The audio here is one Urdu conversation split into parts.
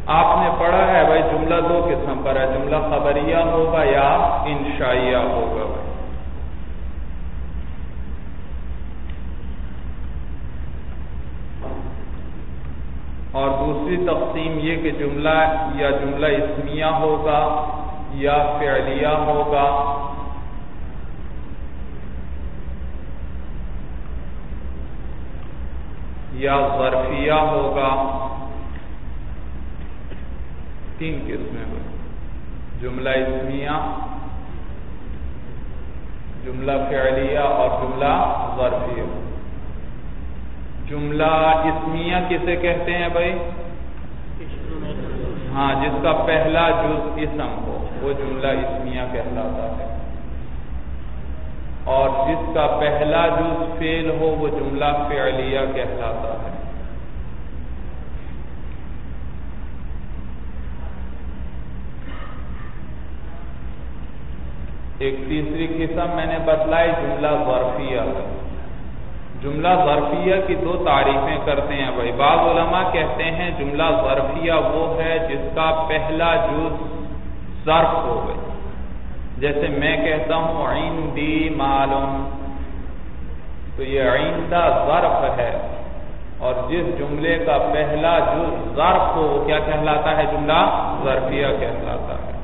آپ نے پڑھا ہے بھائی جملہ دو قسم پر ہے، جملہ خبریہ ہوگا یا انشائیہ ہوگا بھائی۔ اور دوسری تقسیم یہ کہ جملہ یا جملہ اسمیہ ہوگا یا فعلیہ ہوگا یا ظرفیہ ہوگا۔ تین قسمیں ہوئی، جملہ اسمیہ، جملہ فعلیہ اور جملہ ظرفیہ۔ جملہ اسمیہ کسے کہتے ہیں بھائی؟ ہاں، جس کا پہلا جز اسم ہو وہ جملہ اسمیہ کہلاتا ہے، اور جس کا پہلا جز فعل ہو وہ جملہ فعلیہ کہلاتا ہے۔ ایک تیسری قسم میں نے بتلائی جملہ ظرفیہ۔ جملہ ظرفیہ کی دو تعریفیں کرتے ہیں بھائی۔ بعض علماء کہتے ہیں جملہ ظرفیہ وہ ہے جس کا پہلا جز ظرف ہو گئے، جیسے میں کہتا ہوں عندی معلوم، تو یہ عندہ ظرف ہے، اور جس جملے کا پہلا جز ظرف ہو وہ کیا کہلاتا ہے؟ جملہ ظرفیہ کہلاتا ہے۔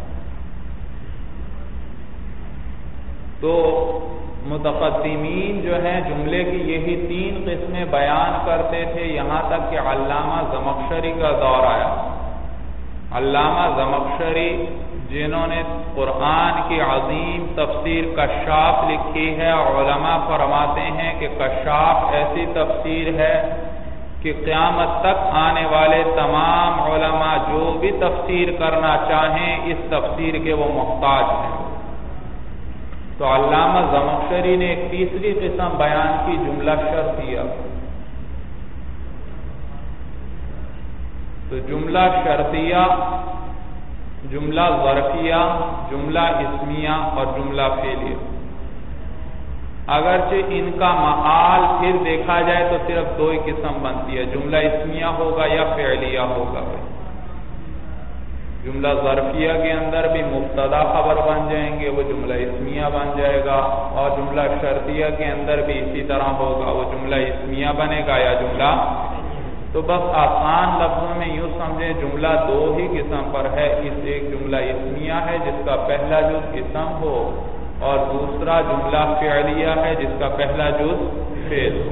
تو متقدمین جو ہیں جملے کی یہی تین قسمیں بیان کرتے تھے، یہاں تک کہ علامہ زمخشری کا دور آیا۔ علامہ زمخشری جنہوں نے قرآن کی عظیم تفسیر کشاف لکھی ہے، علماء فرماتے ہیں کہ کشاف ایسی تفسیر ہے کہ قیامت تک آنے والے تمام علماء جو بھی تفسیر کرنا چاہیں اس تفسیر کے وہ محتاج ہیں۔ تو علامہ زمخشری نے ایک تیسری قسم بیان کی، جملہ شرطیہ۔ تو جملہ شرطیہ، جملہ ظرفیہ، جملہ اسمیہ اور جملہ فعلیہ، اگرچہ ان کا معال پھر دیکھا جائے تو صرف دو ہی قسم بنتی ہے، جملہ اسمیہ ہوگا یا فعلیہ ہوگا۔ جملہ ظرفیہ کے اندر بھی مبتدا خبر بن جائیں گے، وہ جملہ اسمیہ بن جائے گا، اور جملہ شرطیہ کے اندر بھی اسی طرح ہوگا، وہ جملہ اسمیہ بنے گا یا جملہ۔ تو بس آسان لفظوں میں یوں سمجھیں جملہ دو ہی قسم پر ہے، ایک جملہ اسمیہ ہے جس کا پہلا جز اسم ہو، اور دوسرا جملہ فعلیہ ہے جس کا پہلا جز فعل ہو۔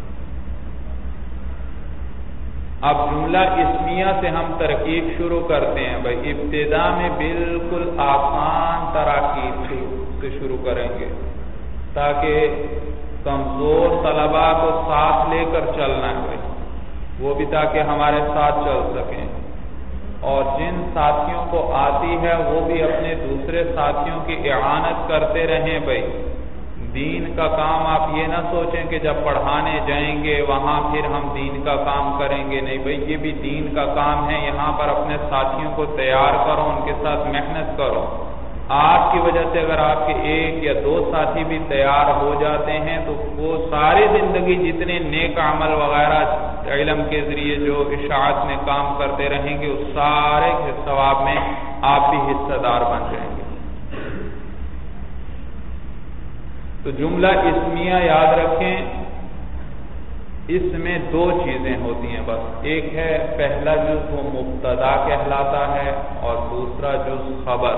اب جملہ اسمیہ سے ہم ترکیب شروع کرتے ہیں بھائی۔ ابتدا میں بالکل آسان تراکیب سے شروع کریں گے تاکہ کمزور طلباء کو ساتھ لے کر چلنا ہے بھائی، وہ بھی تاکہ ہمارے ساتھ چل سکیں، اور جن ساتھیوں کو آتی ہے وہ بھی اپنے دوسرے ساتھیوں کی اعانت کرتے رہیں بھائی۔ دین کا کام آپ یہ نہ سوچیں کہ جب پڑھانے جائیں گے وہاں پھر ہم دین کا کام کریں گے، نہیں بھائی، یہ بھی دین کا کام ہے۔ یہاں پر اپنے ساتھیوں کو تیار کرو، ان کے ساتھ محنت کرو۔ آپ کی وجہ سے اگر آپ کے ایک یا دو ساتھی بھی تیار ہو جاتے ہیں تو وہ ساری زندگی جتنے نیک عمل وغیرہ علم کے ذریعے جو اشاعت میں کام کرتے رہیں گے اس سارے کے ثواب میں آپ بھی حصہ دار بن جائیں گے۔ تو جملہ اسمیہ یاد رکھیں، اس میں دو چیزیں ہوتی ہیں بس، ایک ہے پہلا جز وہ مبتدا کہلاتا ہے اور دوسرا جز خبر۔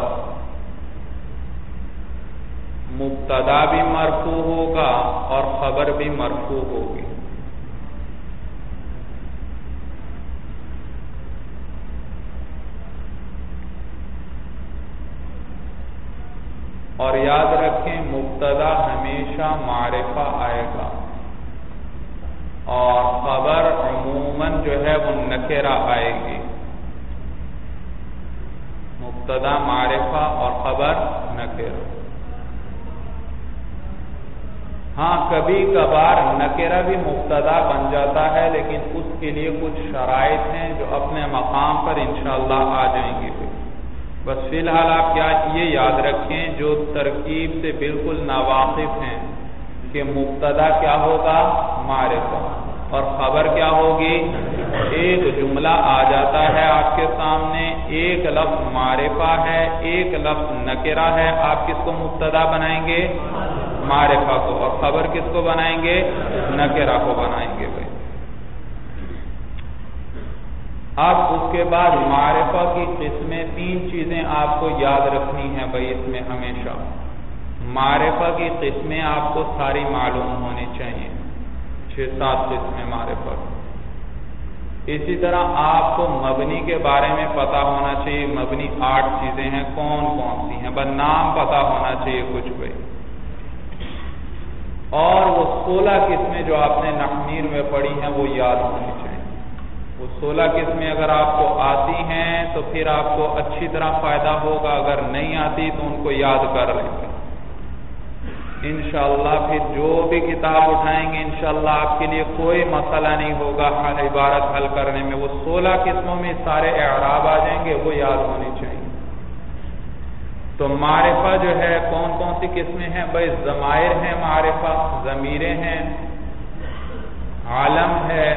مبتدا بھی مرفوع ہوگا اور خبر بھی مرفوع ہوگی۔ اور یاد رکھیں مبتدا ہمیشہ معرفہ آئے گا اور خبر عموماً جو ہے وہ نکرہ آئے گی۔ مبتدا معرفہ اور خبر نکرہ۔ ہاں کبھی کبھار نکرہ بھی مبتدا بن جاتا ہے، لیکن اس کے لیے کچھ شرائط ہیں جو اپنے مقام پر انشاءاللہ آ جائیں گی۔ بس فی الحال آپ کیا یہ یاد رکھیں جو ترکیب سے بالکل ناواقف ہیں کہ مبتدا کیا ہوگا؟ معرفہ، اور خبر کیا ہوگی؟ ایک جملہ آ جاتا ہے آپ کے سامنے، ایک لفظ معرفہ ہے، ایک لفظ نکرہ ہے، آپ کس کو مبتدا بنائیں گے؟ معرفہ کو، اور خبر کس کو بنائیں گے؟ نکرہ کو بنائیں گے بھائی۔ اب اس کے بعد معرفہ کی قسمیں، 3 چیزیں آپ کو یاد رکھنی ہیں بھائی اس میں ہمیشہ۔ معرفہ کی قسمیں آپ کو ساری معلوم ہونی چاہیے، 6-7 قسمیں معرفہ کی۔ اسی طرح آپ کو مبنی کے بارے میں پتا ہونا چاہیے، مبنی 8 چیزیں ہیں، کون کون سی ہیں، بس نام پتا ہونا چاہیے کچھ بھائی۔ اور وہ 16 قسمیں جو آپ نے نحمیر میں پڑھی ہیں وہ یاد ہونی چاہیے۔ وہ 16 قسمیں اگر آپ کو آتی ہیں تو پھر آپ کو اچھی طرح فائدہ ہوگا، اگر نہیں آتی تو ان کو یاد کر لیں گے انشاءاللہ۔ پھر جو بھی کتاب اٹھائیں گے انشاءاللہ آپ کے لیے کوئی مسئلہ نہیں ہوگا عبارت حل کرنے میں۔ وہ 16 قسموں میں سارے اعراب آ جائیں گے، وہ یاد ہونی چاہیے۔ تو معرفہ جو ہے کون کون سی قسمیں ہیں بھائی؟ ضمائر ہیں معرفہ، ضمیریں ہیں، عالم ہے،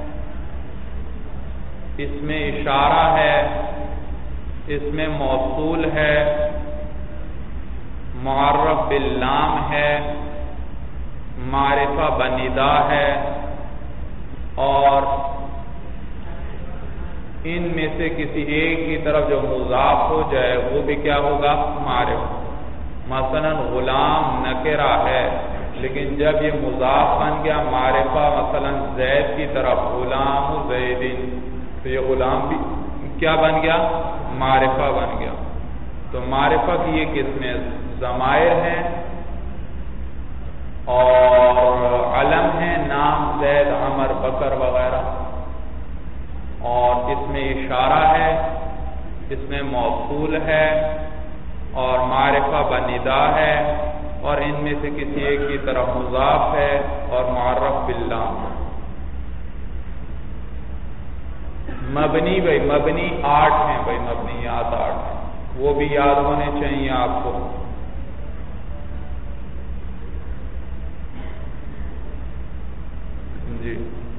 اس میں اشارہ ہے، اس میں موصول ہے، معرف باللام ہے، معرفہ بندا ہے، اور ان میں سے کسی ایک کی طرف جو مضاف ہو جائے وہ بھی کیا ہوگا؟ معرفہ۔ مثلا غلام نکرہ ہے، لیکن جب یہ مضاف بن گیا معرفہ، مثلا زید کی طرف، غلام زیدن، تو یہ غلام بھی کیا بن گیا؟ معرفہ بن گیا۔ تو معرفہ کی یہ قسمیں ضمائر ہیں اور علم ہیں، نام زید، عمر، بکر وغیرہ، اور اس میں اشارہ ہے، اس میں موصول ہے، اور معرفہ بندا ہے، اور ان میں سے کسی ایک کی طرف مضاف ہے، اور معرف باللام۔ مبنی بھائی، مبنی 8 ہیں بھائی، مبنیات 8 ہیں، وہ بھی یاد ہونے چاہیے آپ کو۔ جی،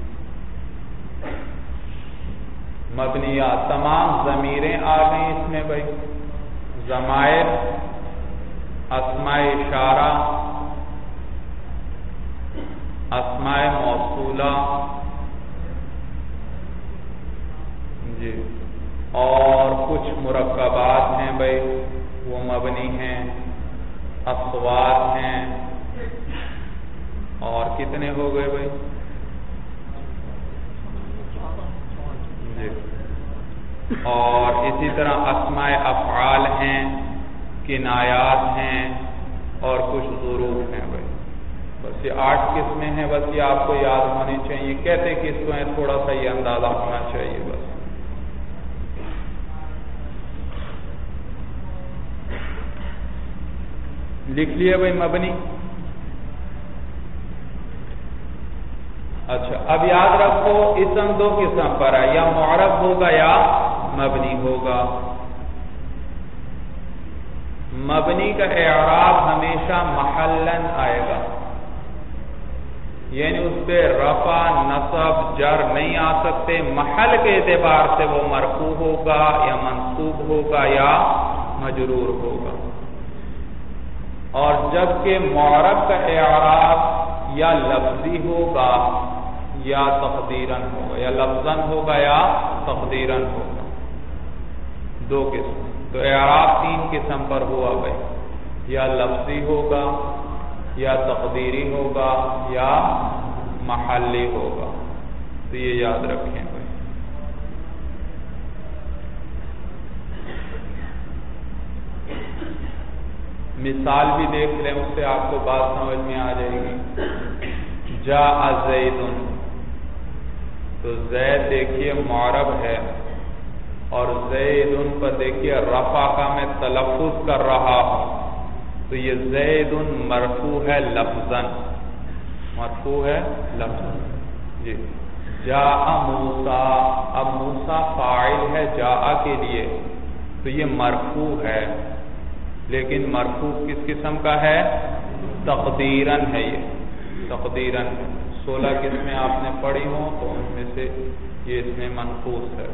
مبنیات تمام ضمیریں آ گئی اس میں بھائی، ضمائر، اسماء اشارہ، اسماء موصولہ، جی، اور کچھ مرکبات ہیں بھائی وہ مبنی ہیں، اصوات ہیں، اور کتنے ہو گئے بھائی؟ جی، اور اسی طرح اسماء افعال ہیں، کنایات ہیں، اور کچھ ظروف ہیں بھائی۔ بس یہ 8 قسمیں ہیں، بس یہ آپ کو یاد ہونی چاہیے، کہتے کس کو ہیں تھوڑا سا یہ اندازہ ہونا چاہیے بس۔ لکھ لیے بھائی مبنی؟ اچھا، اب یاد رکھو اسم 2 قسم پر ہے، یا معرب ہوگا یا مبنی ہوگا۔ مبنی کا اعراب ہمیشہ محلن آئے گا، یعنی اس پہ رفع، نصب، جر نہیں آ سکتے، محل کے اعتبار سے وہ مرفوع ہوگا یا منصوب ہوگا یا مجرور ہوگا۔ اور جبکہ معرب کا اعراب یا لفظی ہوگا یا تقدیراً ہوگا، یا لفظاً ہوگا یا تقدیراً ہوگا، 2 قسم۔ تو اعراب 3 قسم پر ہوا بھائی، یا لفظی ہوگا، یا تقدیری ہوگا، یا محلی ہوگا۔ تو یہ یاد رکھیں بھائی۔ مثال بھی دیکھ لیں، اس سے آپ کو بات سمجھ میں آ جائے گی۔ جاء زید، تو زید دیکھیے معرب ہے، اور زید پر دیکھیے رفع کا میں تلفظ کر رہا ہوں، تو یہ زید مرفوع ہے لفظاً، مرفوع ہے لفظاً۔ جی، جاء موسیٰ، اب موسیٰ فاعل ہے جاء کے لیے، تو یہ مرفوع ہے، لیکن مرفوع کس قسم کا ہے؟ تقدیراً ہے، یہ تقدیراً 16 قسمیں آپ نے پڑھی ہوں تو ان میں سے یہ اس میں منقوص ہے.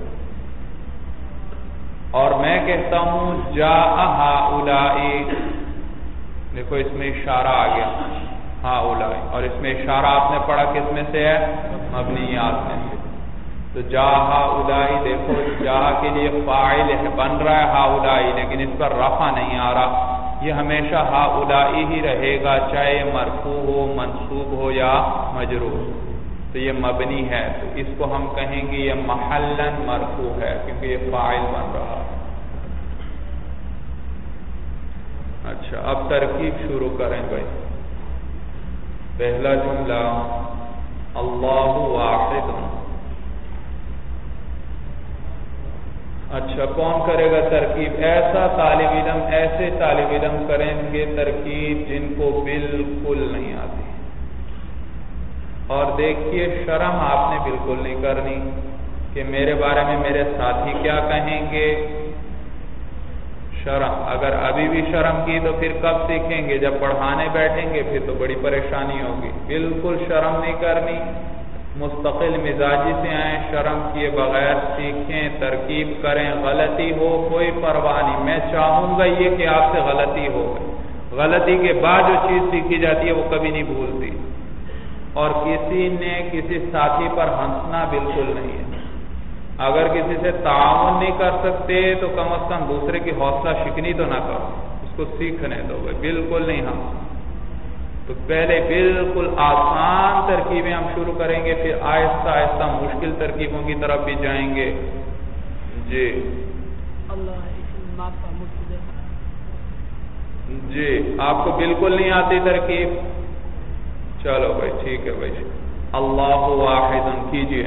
اور میں کہتا ہوں جاء ہؤلاء، دیکھو اس میں اشارہ آ گیا ہؤلاء، اور اس میں اشارہ آپ نے پڑھا کس میں سے ہے؟ مبنیات میں سے. تو جاء ہؤلاء، دیکھو جاء کے لیے فاعل ہے، بن رہا ہے ہؤلاء، لیکن اس پر رفع نہیں آ رہا. یہ ہمیشہ ہؤلاء ہی رہے گا، چاہے مرفوع ہو، منصوب ہو یا مجرور. تو یہ مبنی ہے، تو اس کو ہم کہیں گے یہ محلن مرفوع ہے، کیونکہ یہ فاعل بن رہا. اچھا، اب ترکیب شروع کریں بھائی. پہلا جملہ اللہ واحد. اچھا، کون کرے گا ترکیب؟ ایسے طالب علم کریں گے ترکیب جن کو بالکل نہیں آتی. اور دیکھیے شرم آپ نے بالکل نہیں کرنی کہ میرے بارے میں میرے ساتھی کیا کہیں گے. شرم، اگر ابھی بھی شرم کی تو پھر کب سیکھیں گے؟ جب پڑھانے بیٹھیں گے پھر تو بڑی پریشانی ہوگی. بالکل شرم نہیں کرنی، مستقل مزاجی سے آئیں، شرم کیے بغیر سیکھیں، ترکیب کریں. غلطی ہو کوئی پرواہ نہیں، میں چاہوں گا یہ کہ آپ سے غلطی ہو. غلطی کے بعد جو چیز سیکھی جاتی ہے وہ کبھی نہیں بھولتی. اور کسی نے کسی ساتھی پر ہنسنا بالکل نہیں ہے. اگر کسی سے تعاون نہیں کر سکتے تو کم از کم دوسرے کی حوصلہ شکنی تو نہ کرو، اس کو سیکھنے دو. بالکل نہیں ہم تو پہلے بالکل آسان ترکیبیں ہم شروع کریں گے، پھر آہستہ آہستہ مشکل ترکیبوں کی طرف بھی جائیں گے. جی جی، آپ کو بالکل نہیں آتی ترکیب؟ چلو بھائی ٹھیک ہے بھائی. اللہ واحد کیجئے.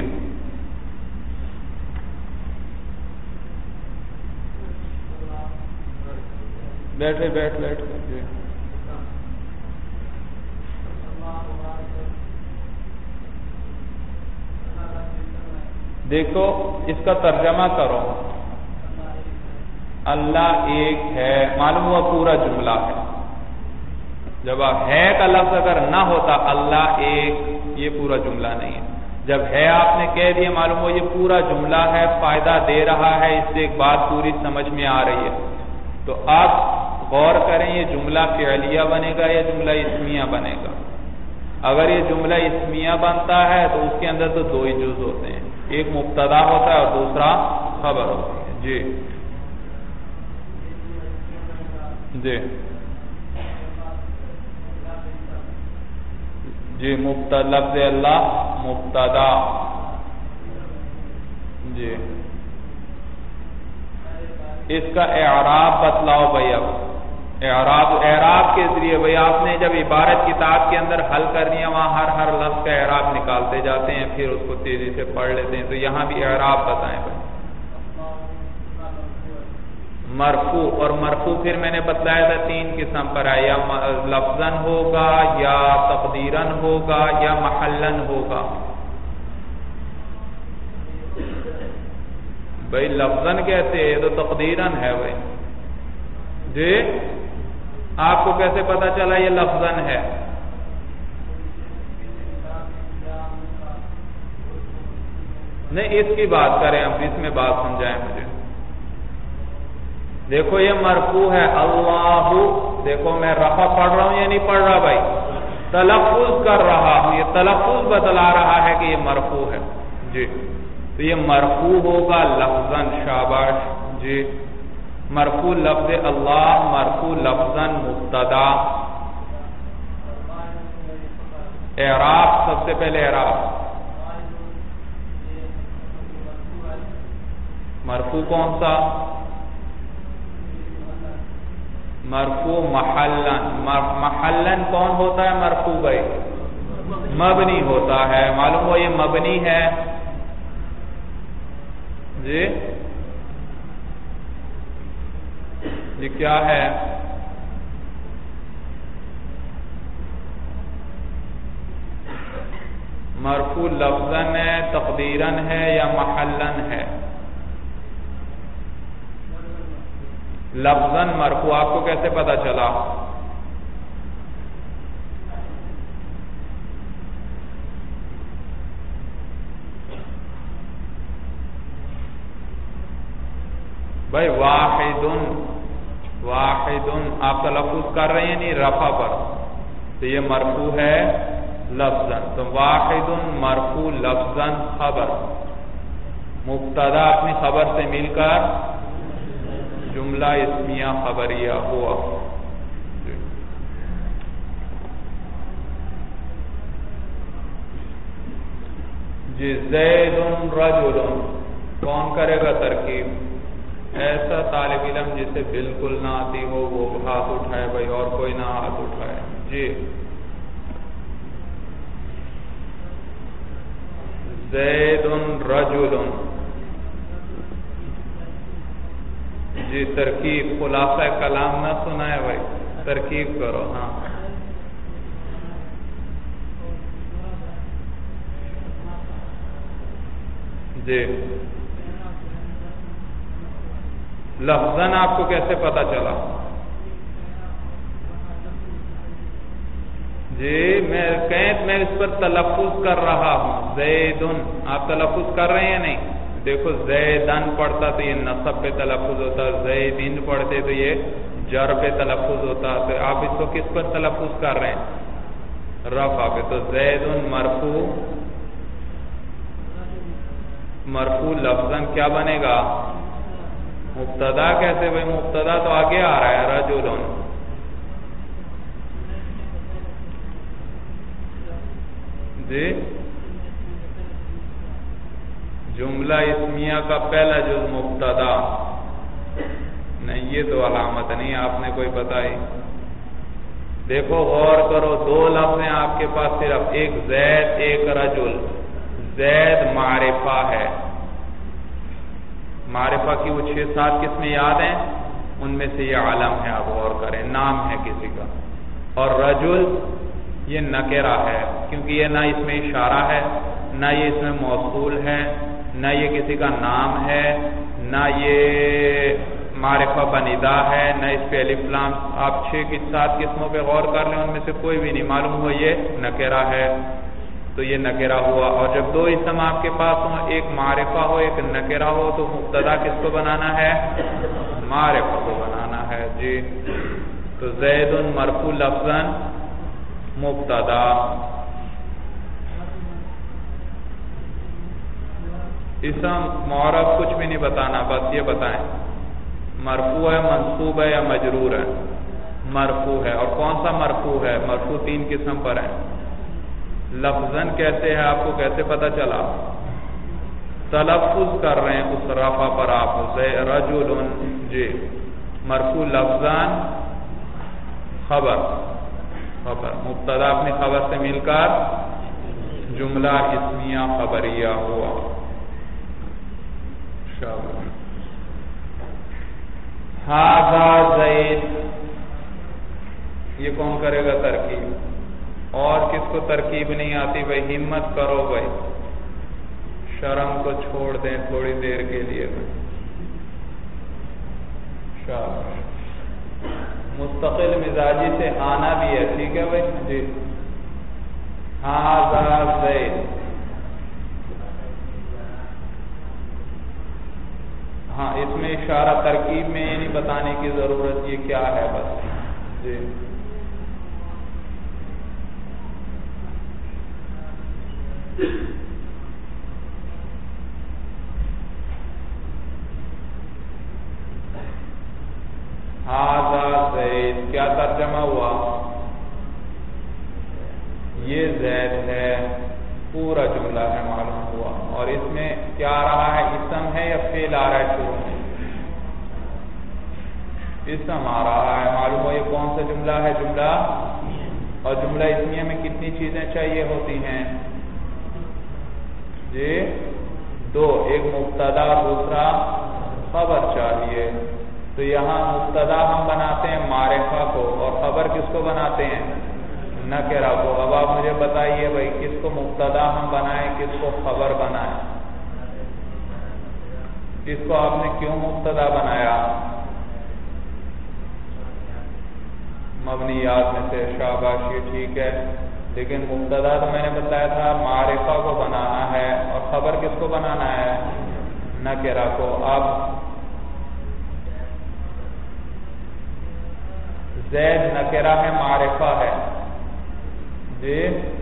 بیٹھے بیٹھ جی. دیکھو اس کا ترجمہ کرو. اللہ ایک ہے، معلوم ہوا پورا جملہ ہے. جب ہے کا لفظ اگر نہ ہوتا اللہ ایک، یہ پورا جملہ نہیں ہے. جب ہے آپ نے کہہ دیا، معلوم ہو یہ پورا جملہ ہے، فائدہ دے رہا ہے، اس سے ایک بات پوری سمجھ میں آ رہی ہے. تو آپ غور کریں یہ جملہ فعلیہ بنے گا یا جملہ اسمیہ بنے گا. اگر یہ جملہ اسمیہ بنتا ہے تو اس کے اندر تو دو ہی جز ہوتے ہیں، ایک مبتدا ہوتا ہے اور دوسرا خبر ہوتی ہے. جی جی جی، لفظ اللہ مبتدا. جی، اس کا اعراب بتلاؤ بھائی. اب اعراب کے ذریعے بھائی آپ نے جب عبارت کتاب کے اندر حل کرنی ہے وہاں ہر لفظ کا اعراب نکالتے جاتے ہیں، پھر اس کو تیزی سے پڑھ لیتے ہیں. تو یہاں بھی اعراب بتائیں بھائی. مرفوع، اور مرفوع پھر میں نے بتلایا تھا 3 قسم پر ہے، یا لفظاً ہوگا یا تقدیراً ہوگا یا محلاً ہوگا. بھائی لفظاً کیسے؟ یہ تو تقدیراً ہے بھائی. جی، آپ کو کیسے پتا چلا یہ لفظاً ہے؟ نہیں، اس کی بات کریں اب، اس میں بات سمجھائیں مجھے. دیکھو یہ مرفوع ہے اللہ. دیکھو میں رفع پڑھ رہا ہوں یا نہیں پڑھ رہا بھائی؟ تلفظ کر رہا ہوں، یہ تلفظ بتلا رہا ہے کہ یہ مرفوع ہے. جی، تو یہ مرفوع ہوگا لفظاً. شاباش. جی، مرفوع لفظ اللہ، مرفوع لفظاً مبتدا. اعراب، سب سے پہلے اعراب. مرفوع کون سا؟ مرفوع محلن. محلن کون ہوتا ہے مرفوع بھائی؟ مبنی ہوتا ہے. معلوم ہو یہ مبنی ہے. جی جی، کیا ہے؟ مرفوع لفظاً ہے، تقدیراً ہے یا محلاً ہے؟ لفظاً مرفوع. آپ کو کیسے پتا چلا؟ بھائی واحد آپ تلفظ کر رہے ہیں نہیں رفع پر، تو یہ مرفوع ہے لفظاً، تو واحد مرفوع لفظاً خبر، مبتدا اپنی خبر سے مل کر جملہ اسمیہ خبریہ ہوا۔ جی زید رجل، کون کرے گا ترکیب؟ ایسا طالب علم جسے بالکل نہ آتی ہو وہ ہاتھ اٹھائے بھائی، اور کوئی نہ ہاتھ اٹھائے۔ جی زید رجل، جی ترکیب، خلاصہ کلام نہ سنائے بھائی، ترکیب کرو۔ ہاں جی لفظاً آپ کو کیسے پتا چلا؟ جی میں اس پر تلفظ کر رہا ہوں، زیدن، آپ تلفظ کر رہے ہیں نہیں؟ دیکھو زیدن پڑھتا تو یہ نصب پہ تلفظ ہوتا، زیدن پڑھتے تو یہ جر پہ تلفظ ہوتا، تو آپ اس کو کس پر تلفظ کر رہے ہیں؟ رفع پہ، تو زیدن مرفوع لفظاً کیا بنے گا؟ مبتدا۔ کیسے بھائی؟ مبتدا تو آگے آ رہا ہے رجلن، جی جملہ اسمیہ کا پہلا جز مبتدا، نہیں یہ تو علامت نہیں آپ نے کوئی بتائی۔ دیکھو غور کرو، دو لفظ ہیں آپ کے پاس صرف، ایک زید ایک رجل۔ زید معرفہ ہے، معرفہ کی وہ 6-7 قسمیں یاد ہیں، ان میں سے یہ علم ہے، آپ غور کریں، نام ہے کسی کا۔ اور رجل یہ نکرہ ہے، کیونکہ یہ نہ اس میں اشارہ ہے، نہ یہ اس میں موصول ہے، نہ یہ کسی کا نام ہے، نہ یہ معرفہ بنیدہ ہے، نہ اس پہ الف لام۔ آپ 6-7 قسموں پہ غور کر لیں، ان میں سے کوئی بھی نہیں، معلوم ہو یہ نکرہ ہے، تو یہ نکرہ ہوا۔ اور جب دو اسم آپ کے پاس ہوں، ایک معرفہ ہو ایک نکرہ ہو، تو مبتدا کس کو بنانا ہے؟ معرفہ کو بنانا ہے۔ جی تو زید مرفوع لفظاً مبتدا، اسم معرب کچھ بھی نہیں بتانا، بس یہ بتائیں مرفوع ہے منصوب ہے یا مجرور ہے؟ مرفوع ہے۔ اور کون سا مرفوع ہے؟ مرفوع 3 قسم پر ہے۔ لفظاً کیسے ہے آپ کو کیسے پتا چلا؟ تلفظ کر رہے ہیں اس رفع پر آپ، رجل، جی مرفوع لفظاً خبر، مبتدا اپنی خبر سے مل کر جملہ اسمیہ خبریہ ہوا۔ ھذا زید، یہ کون کرے گا ترکیب؟ اور کس کو ترکیب نہیں آتی بھائی؟ ہمت کرو بھائی، شرم کو چھوڑ دیں تھوڑی دیر کے لیے۔ مستقل مزاجی سے آنا بھی ہے، ٹھیک ہے بھائی؟ جی ھذا زید، ہاں اس میں اشارہ، ترکیب میں یہ نہیں بتانے کی ضرورت یہ کیا ہے بس۔ جی ھذا زید، کیا ترجمہ ہوا؟ یہ زید ہے، پورا جملہ ہے معلوم ہوا۔ اور اس میں کیا آ رہا ہے؟ اسم ہے یا فعل آ رہا ہے شروع میں؟ اسم آ رہا ہے، معلوم ہو یہ کون سا جملہ ہے؟ جملہ، اور جملہ اسمیہ میں کتنی چیزیں چاہیے ہوتی ہیں؟ جی 2، ایک مبتدا اور دوسرا خبر چاہیے۔ تو یہاں مبتدا ہم بناتے ہیں معرفہ کو، اور خبر کس کو بناتے ہیں؟ نکرہ کو۔ اب آپ مجھے بتائیے بھائی کس کو مبتدا ہم بنائیں، کس کو خبر بنائیں؟ اس کو آپ نے کیوں مبتدا بنایا؟ مبنیات میں سے، شاباش، یہ ٹھیک ہے، لیکن مبتدا تو میں نے بتایا تھا معرفہ کو بنانا ہے، اور خبر کس کو بنانا ہے؟ نکرہ کو۔ اب زید نکرہ ہے معرفہ ہے جی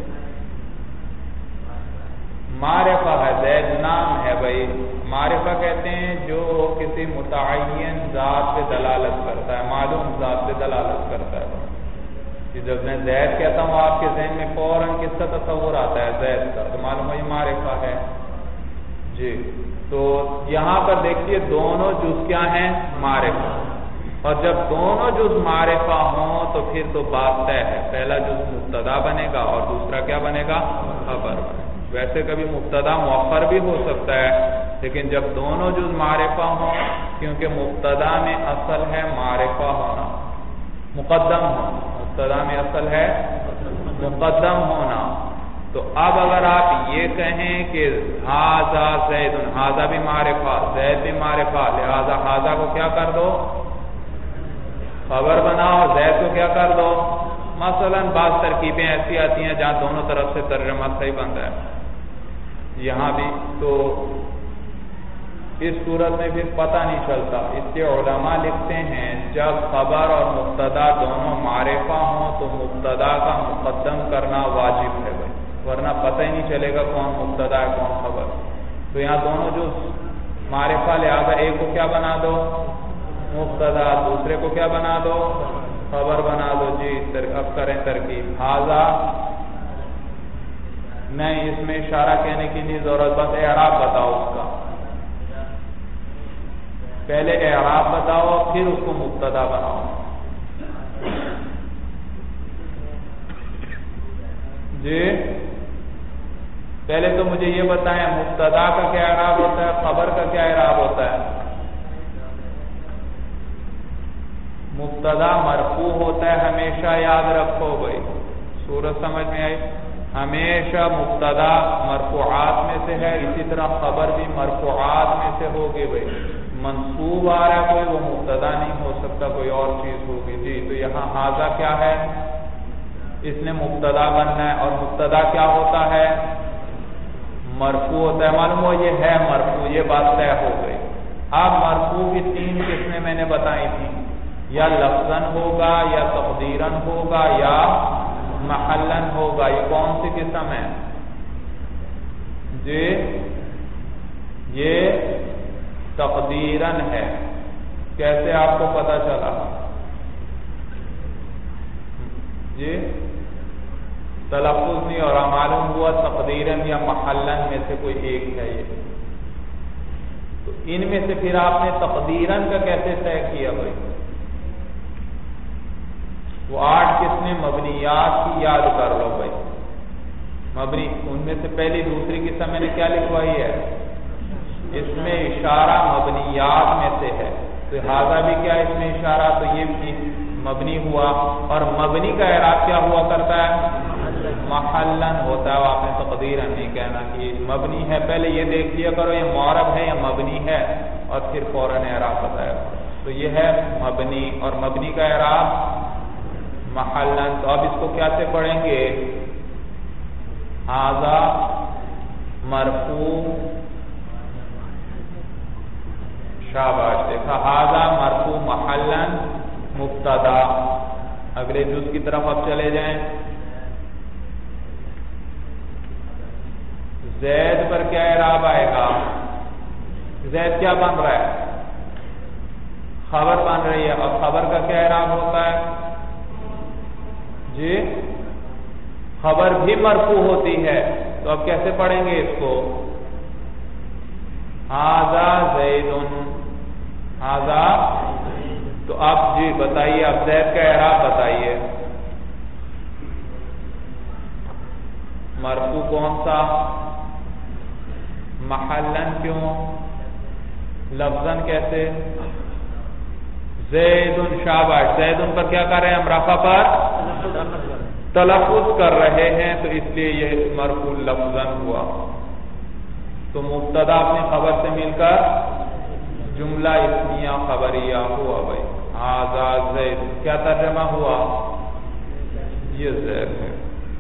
معرفہ ہے زید نام ہے بھائی معرفہ کہتے ہیں جو کسی متعین ذات پہ دلالت کرتا ہے معلوم ذات پہ دلالت کرتا ہے کہ جب میں زید کہتا ہوں آپ کے ذہن میں فوراً کس کا تصور آتا ہے زید کا تو معلوم ہے یہ معرفہ ہے جی تو یہاں پر دیکھیے دونوں جز کیا ہیں معرفہ اور جب دونوں جز معرفہ ہوں تو پھر تو بات طے ہے پہلا جز مبتدا بنے گا اور دوسرا کیا بنے گا خبر بنے گا ویسے کبھی مبتدا مؤخر بھی ہو سکتا ہے لیکن جب دونوں جز معرفہ ہوں کیونکہ مبتدا میں اصل ہے معرفہ ہونا مقدم ہونا مبتدا میں اصل ہے مقدم ہونا تو اب اگر آپ یہ کہیں کہ ھذا زید ھذا بھی معرفہ زید بھی معرفہ لہذا ھذا کو کیا کر دو خبر بناؤ زید کو کیا کر دو مثلا بعض ترکیبیں ایسی آتی ہیں جہاں دونوں طرف سے ترجمہ صحیح بنتا ہے یہاں بھی تو اس صورت میں پھر پتہ نہیں چلتا اس کے علماء لکھتے ہیں جب خبر اور مبتدا دونوں معرفہ ہوں تو مبتدا کا مقدم کرنا واجب ہے بھائی ورنہ پتہ ہی نہیں چلے گا کون مبتدا ہے کون خبر تو یہاں دونوں جو معرفہ لہذا ایک کو کیا بنا دو مبتدا دوسرے کو کیا بنا دو خبر بنا دو جی اب کریں ترکیب ھذا نہیں اس میں اشارہ کہنے کی نہیں ضرورت بس اعراب بتاؤ اس کا پہلے اعراب بتاؤ پھر اس کو مبتدا بناؤ جی پہلے تو مجھے یہ بتائیں مبتدا کا کیا اعراب ہوتا ہے خبر کا کیا اعراب ہوتا ہے مبتدا مرفوع ہوتا ہے ہمیشہ یاد رکھو بھائی صورت سمجھ میں آئی ہمیشہ مبتدا مرفوعات میں سے ہے اسی طرح خبر بھی مرفوعات میں سے ہوگی بھائی منصوب آ رہا ہے کوئی وہ مبتدا نہیں ہو سکتا کوئی اور چیز ہوگی جی تو یہاں ھذا کیا ہے اس نے مبتدا بننا ہے اور مبتدا کیا ہوتا ہے مرفوع ہوتا ہے معلوم ہو یہ ہے مرفوع یہ بات طے ہو گئی اب مرفوع کی تین قسمیں میں نے بتائی تھیں یا لفظاً ہوگا یا تقدیراً ہوگا یا محلاً ہوگا یہ کون سی قسم ہے جی یہ تقدیراً ہے کیسے آپ کو پتہ چلا جی تلفظ نہیں اور معلوم ہوا تقدیراً یا محلاً میں سے کوئی ایک ہے یہ تو ان میں سے پھر آپ نے تقدیراً کا کیسے طے کیا بھائی وہ 8 قسمیں مبنیات کی یاد کر لو بھائی مبنی ان میں سے پہلی دوسری قسم میں نے کیا لکھوائی ہے اس میں اشارہ مبنیات میں سے ہے تو ھذا بھی کیا اس میں اشارہ تو یہ بھی مبنی ہوا اور مبنی کا اعراب کیا ہوا کرتا ہے محلاً ہوتا ہے آپ نے تقدیراً نہیں کہنا کہ مبنی ہے پہلے یہ دیکھ لیا کرو یہ معرب ہے یا مبنی ہے اور پھر فوراً اعراب بتایا تو یہ ہے مبنی اور مبنی کا اعراب محلاً تو اب اس کو کیا سے پڑھیں گے ھذا مرفوع شاباش دیکھا ھذا مرفوع محلاً مبتدا اگلے جز کی طرف اب چلے جائیں زید پر کیا اعراب آئے گا زید کیا بن رہا ہے خبر بن رہی ہے اور خبر کا کیا اعراب ہوتا ہے جی خبر بھی مرفوع ہوتی ہے تو اب کیسے پڑھیں گے اس کو ھذا زید ھذا تو آپ جی بتائیے اب زید کا اعراب بتائیے مرفوع کون سا محلاً کیوں لفظاً کیسے زید شاباش زید پر کیا کر رہے ہیں ہم رفع پر تلفظ کر رہے ہیں تو اس لیے یہ مرفوع لفظاً ہوا تو مبتدا اپنی خبر سے مل کر جملہ اسمیہ خبریہ ہوا بھائی ھذا زید کیا ترجمہ ہوا یہ زید ہے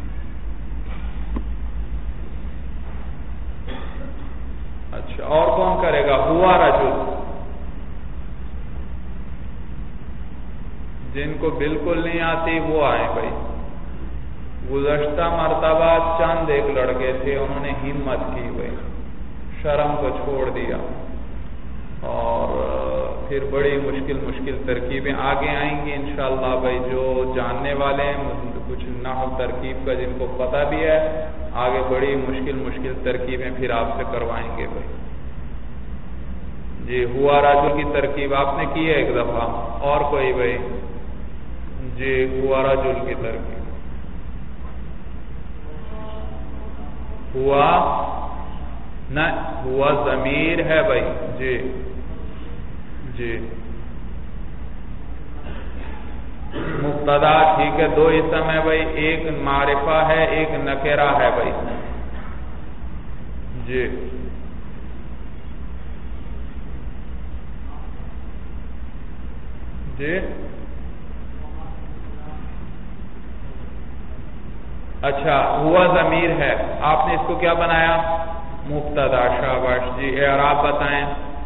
اچھا اور کون کرے گا ہوا رجل جن کو بالکل نہیں آتی وہ آئیں بھائی. گزشتہ مرتبہ چند ایک لڑکے تھے، انہوں نے ہمت کی بھائی، شرم کو چھوڑ دیا، اور پھر بڑی مشکل ترکیبیں آگے آئیں گی انشاءاللہ بھائی. جو جاننے والے ہیں کچھ نحو ترکیب کا، جن کو پتہ بھی ہے، آگے بڑی مشکل ترکیبیں پھر آپ سے کروائیں گے بھائی. جی ہوا راجل کی ترکیب آپ نے کی ہے ایک دفعہ، اور کوئی بھائی؟ جی ہوا راجل کی ترکیب. ہوا نہ، ہوا ضمیر ہے بھائی. جی جی مبتدا ٹھیک ہے، دو اسم ہے بھائی، ایک معرفہ ہے ایک نکرہ ہے بھائی. جی جی اچھا ہوا ضمیر ہے، آپ نے اس کو کیا بنایا؟ مبتدا. شاباش. جی اعراب بتائیں.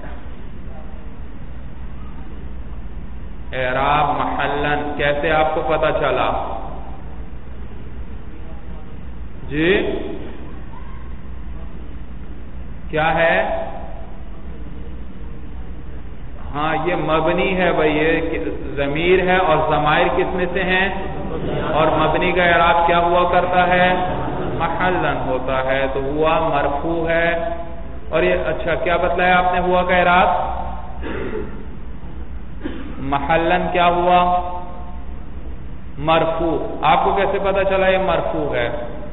اعراب محلن کیسے آپ کو پتہ چلا؟ جی کیا ہے؟ ہاں یہ مبنی ہے بھائی، یہ ضمیر ہے، اور ضمائر کس میں سے ہیں؟ اور مبنی کا اعراب کیا ہوا کرتا ہے؟ محلن ہوتا ہے. تو ہوا مرفوع ہے. اور یہ اچھا کیا بتلایا آپ نے ہوا کا اعراب؟ محلن کیا ہوا؟ مرفوع. آپ کو کیسے پتا چلا یہ مرفوع ہے؟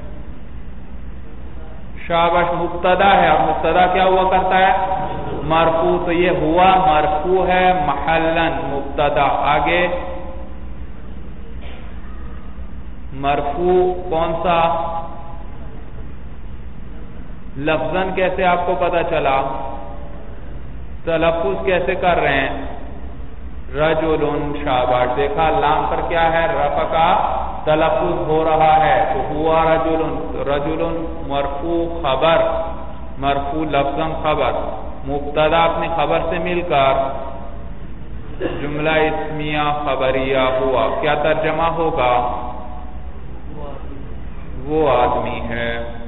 شاباش. مبتدا ہے، اور مبتدا کیا ہوا کرتا ہے؟ مرفوع. تو یہ ہوا مرفوع ہے محلن مبتدا. آگے مرفوع کون سا؟ لفظاً کیسے آپ کو پتا چلا؟ تلفظ کیسے کر رہے ہیں؟ رجلن. شاباش. دیکھا لام پر کیا ہے؟ رفع کا تلفظ ہو رہا ہے. تو ہوا رجلن. رجلن مرفوع خبر، مرفوع لفظاً خبر. مبتدا اپنی خبر سے مل کر جملہ اسمیہ خبریہ ہوا. کیا ترجمہ ہوگا؟ وہ آدمی ہے.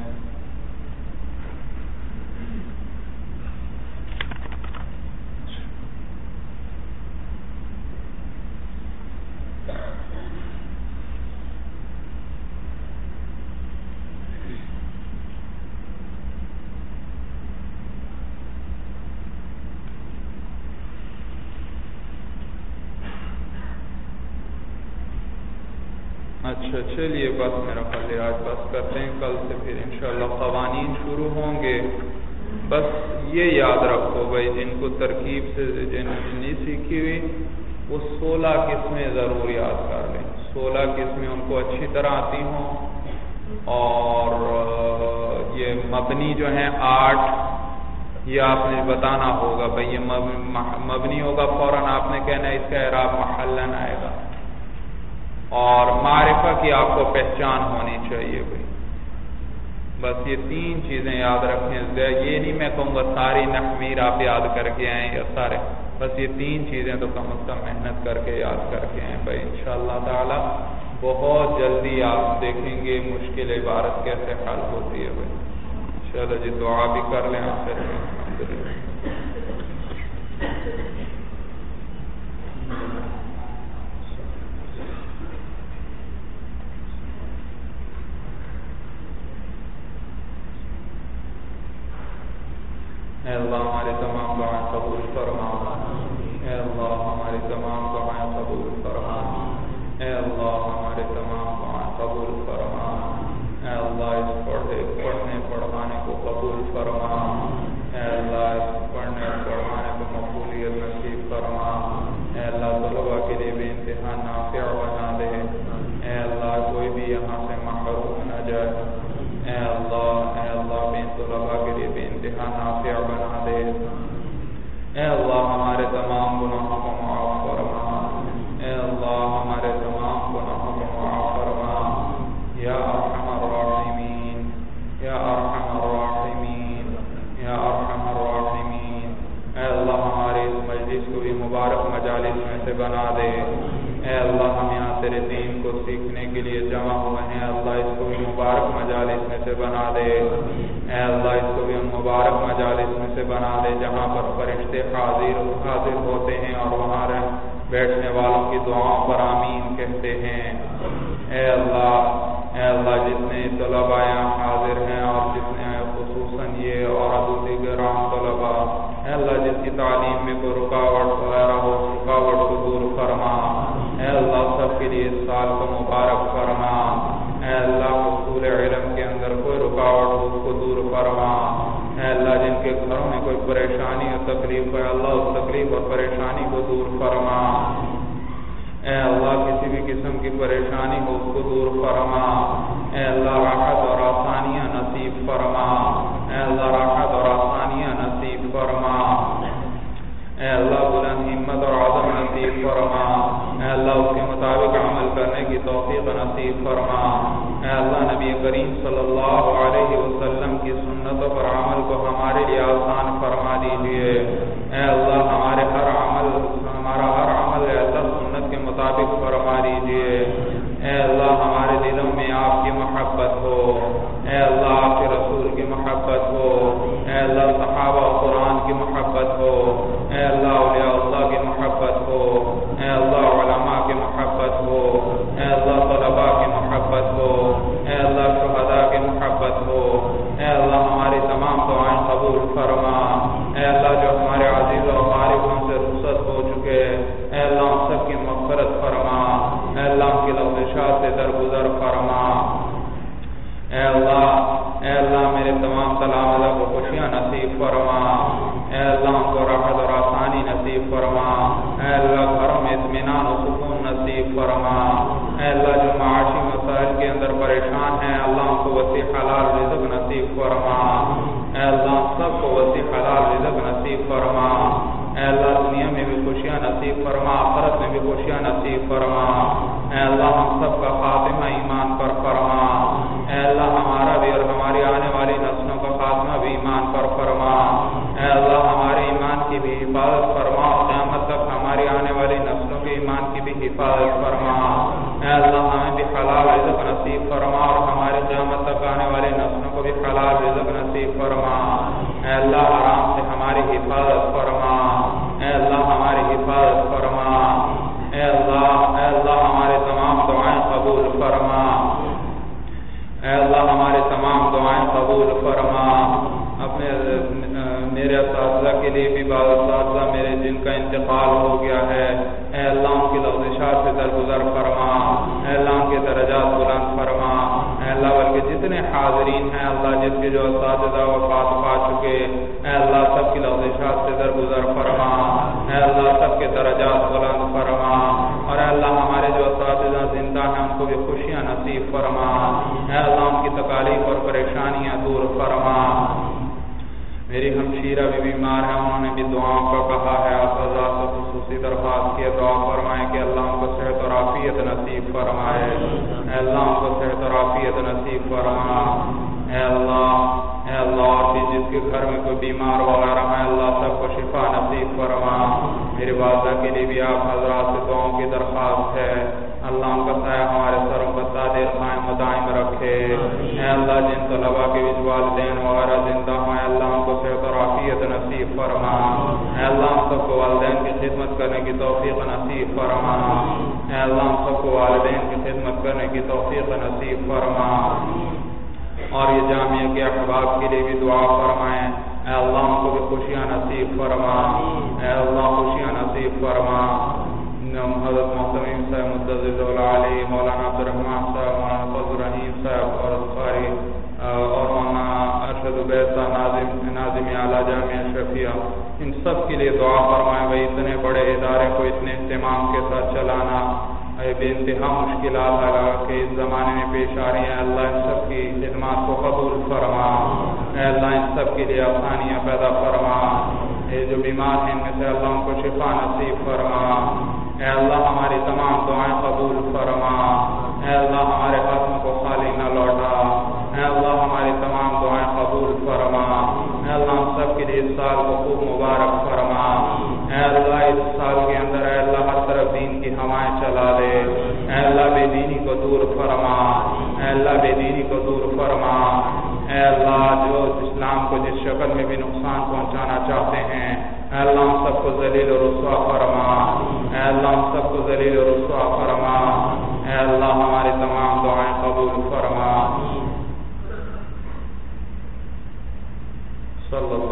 اچھا چلیے بس میرا خیال ہے آج بس کرتے ہیں، کل سے پھر انشاءاللہ قوانین شروع ہوں گے. بس یہ یاد رکھو بھائی، جن کو ترکیب سے نہیں سیکھی ہوئی وہ 16 قسمیں ضرور یاد کر لیں. 16 قسمیں ان کو اچھی طرح آتی ہوں. اور یہ مبنی جو ہیں 8، یہ آپ نے بتانا ہوگا بھائی. یہ مبنی ہوگا، فوراً آپ نے کہنا ہے اس کا اعراب محلن آئے گا. اور معرفہ کی آپ کو پہچان ہونی چاہیے بھائی. بس یہ 3 چیزیں یاد رکھیں. یہ نہیں میں کہوں گا ساری نحویر آپ یاد کر کے آئیں یا سارے، بس یہ 3 چیزیں تو کم از کم محنت کر کے یاد کر کے آئیں بھائی. انشاءاللہ تعالی بہت جلدی آپ دیکھیں گے مشکل عبارت کیسے حل ہوتی ہے بھائی. چلو جی دعا بھی کر لیں آپ سے. الحمدللہ. اے اللہ ہمارے تمام دعائیں قبول فرما. اے اللہ ہماری تمام دعائیں قبول فرما. اے اللہ ہمارے تمام دعائیں قبول فرما. اے اللہ اس پڑھنے پڑھانے کو قبول فرما. اے اللہ اس پڑھنے پڑھانے کو مقبولیت نصیب فرما. اے اللہ طلباء کے لیے بھی انتہا نافع بنا دے. اے اللہ کوئی بھی یہاں سے محروم نہ جائے. اے اللہ بے طلباء کے لیے بھی انتہا نافع بنا دے. اے اللہ ہمارے تمام گناہوں کو معاف فرما. اے اللہ ہمارے تمام گناہوں کو معاف فرما. یا ارحم الراحمین، یا ارحم الراحمین، یا ارحم الراحمین. اے اللہ ہماری اس مجلس کو بھی مبارک مجالس میں سے بنا دے. اے اللہ ہم یہاں تیرے دین کو سیکھنے کے لیے جمع ہوئے ہیں، اللہ اس کو بھی مبارک مجالس میں سے بنا دے، اے اللہ اس کو بھی ہم مبارک مجالس میں سے بنا دے جہاں پر فرشتے حاضر ہوتے ہیں اور وہاں بیٹھنے والوں کی دعاؤں پر آمین کہتے ہیں۔ اے اللہ جتنے طلباء یہاں حاضر ہیں اور جتنے خصوصاً یہ اور دیگر عام طلباء، اے اللہ جس کی تعلیم میں کوئی رکاوٹ وغیرہ ہو، رکاوٹ کو دور فرما، اے اللہ سب کے لیے اس سال کو مبارک فرما، اے اللہ حصول علم کے اندر کوئی رکاوٹ ہو اس کو دور فرما، اے اللہ جن کے گھروں میں کوئی پریشانی اور تکلیف ہے اللہ اس تکلیف اور پریشانی کو دور فرما، اے اللہ کسی بھی قسم کی پریشانی ہو اس کو دور فرما، اے اللہ راحت اور آسانیاں نصیب فرما، اے اللہ راحت اور آسانیاں نصیب فرما، اے اللہ بلند ہمت اور عزم نصیب فرما، اے اللہ اس کے مطابق عمل کرنے کی توفیق نصیب فرما، اے اللہ نبی کریم صلی اللہ علیہ وسلم کی سنتوں پر عمل کو ہمارے لیے آسان فرما دیجیے، اے اللہ ہمارا ہر عمل اے اللہ سنت کے مطابق فرما دیجیے، اے اللہ ہمارے دلوں میں آپ کی محبت ہو، اے اللہ آپ کے رسول کی محبت ہو، اے اللہ صحابہ قرآن کی محبت ہو، اے اللہ اولیاء اللہ کی محبت ہو، اے اللہ علماء کی محبت ہو، اے اللہ طلباء کی محبت ہو، اے اللہ شہداء کی محبت ہو، اے اللہ ہماری تمام دعائیں قبول فرما، اے اللہ جو ہمارے عزیز و قارب ہم سے رخصت ہو چکے، اے اللہ ہم سب کی مغفرت فرما، اے اللہ ہم کی لغزشات سے درگزر فرما، اے اللہ میرے تمام تلامذہ کو خوشیاں نصیب فرما، اے اللہ ہم کو راحت اور آسانی نصیب فرما، اے اللہ گھروں میں اطمینان و سکون نصیب فرما، اے اللہ جو معاشی مسائل کے اندر پریشان ہیں اللہ ہم کو وسیع حلال رزق نصیب فرما، اے اللہ ہم سب کو وسیع حلال رزق نصیب فرما، اے اللہ دنیا میں بھی خوشیاں نصیب فرما، آخرت میں بھی خوشیاں نصیب فرما، اے اللہ ہم سب کا خاتمہ ایمان پر فرما، اے اللہ ہمارا بھی اور ہماری آنے والی نسلوں کا خاتمہ بھی ایمان پر فرما، اے اللہ ہمارے ایمان کی بھی حفاظت فرما اور قیامت تک ہماری آنے والی نسلوں کے ایمان کی بھی حفاظت فرما، اے اللہ ہمیں بھی حلال رزق نصیب فرما اور ہماری قیامت تک آنے والی نسلوں کو بھی حلال رزق نصیب فرما، اے اللہ حرام سے ہماری حفاظت فرما، اے اللہ ہماری حفاظت فرما، اے اللہ ہمارے تمام دعائیں قبول فرما، اے اللہ ہمارے تمام دعائیں قبول فرما، اپنے میرے اساتذہ کے لیے بھی بعض اساتذہ میرے جن کا انتقال ہو گیا ہے، اے اللہ ان کی لغزشات سے درگزر فرما، اے اللہ ان کے درجات بلند فرما، اے اللہ بلکہ جتنے حاضرین ہیں اللہ جس کے جو اساتذہ وفات پا چکے، اے اللہ سب کی لغزشات سے درگزر فرما، اے اللہ سب کے درجات بلند فرما، اور اے اللہ ہمارے جو اساتذہ زندہ ہیں ان کو بھی خوشیاں نصیب فرما، اے اللہ ان کی تکالیف اور پریشانیاں دور فرما۔ میری ہمشیرہ بھی بیمار ہیں، انہوں نے بھی دعاؤں کا کہا ہے، آپ حضرات سے خصوصی درخواست کی دعا فرمائیں کہ اللہ ان کو صحت اور عافیت نصیب فرمائے، اے اللہ ان کو صحت اور عافیت نصیب فرما، اے اللہ اور بھی جس کے گھر میں کوئی بیمار وغیرہ ہے اللہ سب کو شفا نصیب فرما۔ میرے والدہ کے لیے بھی آپ حضرات سے دعاؤں کی درخواست ہے، اللہ ان کا سایہ ہمارے سروں پر دائر قائم و دائم رکھے، اے اللہ جن طلباء کے بھی والدین وغیرہ زندہ ہیں اللہ ان کو صحت اور عافیت نصیب فرما، اے اللہ ہم سب کو والدین کی خدمت کرنے کی توفیق نصیب فرما، اے اللہ ہم سب کو والدین کی خدمت کرنے کی توفیق نصیب فرما، اور یہ جامعہ کے احباب کے لیے بھی دعا فرمائیں، اے اللہ ہم کو بھی خوشیاں نصیب فرما، اے اللہ خوشیاں نصیب فرما۔ حضرت محتمیم صاحب مدظر علی، مولانا عبدالرحمان صاحب، مولانا فضل الرحیم صاحب اور مولانا ارشد عبید صاحب ناظم اعلیٰ جامعہ اشرفیہ، ان سب کے لیے دعا فرمائیں۔ بھائی اتنے بڑے ادارے کو اتنے اہتمام کے ساتھ چلانا بے انتہا مشکلات لگا کہ اس زمانے میں پیش آ رہی ہیں، اللہ ان سب کی خدمات کو قبول فرما، اے اللہ ان سب کے لیے آسانیاں پیدا فرما، یہ جو بیمار ہیں ان میں سے اللہ ان کو شفا نصیب فرما، اے اللہ ہماری تمام دعائیں قبول فرما، اے اللہ ہمارے ہاتھوں کو خالی نہ لوٹا، اے اللہ ہماری تمام دعائیں قبول فرما، اے اللہ ہم سب کے لیے اس سال کو خوب مبارک فرما، اے اللہ اس سال کے اندر اے اللہ ہر طرف دین کی ہوائیں چلا دے، میں بھی نقصان پہنچانا چاہتے ہیں، اے اللہ ہم سب کو ذلیل و رسوا فرما، اے اللہ ہم سب کو ذلیل و رسوا فرما، اے اللہ ہماری تمام دعائیں قبول فرما۔ صلی اللہ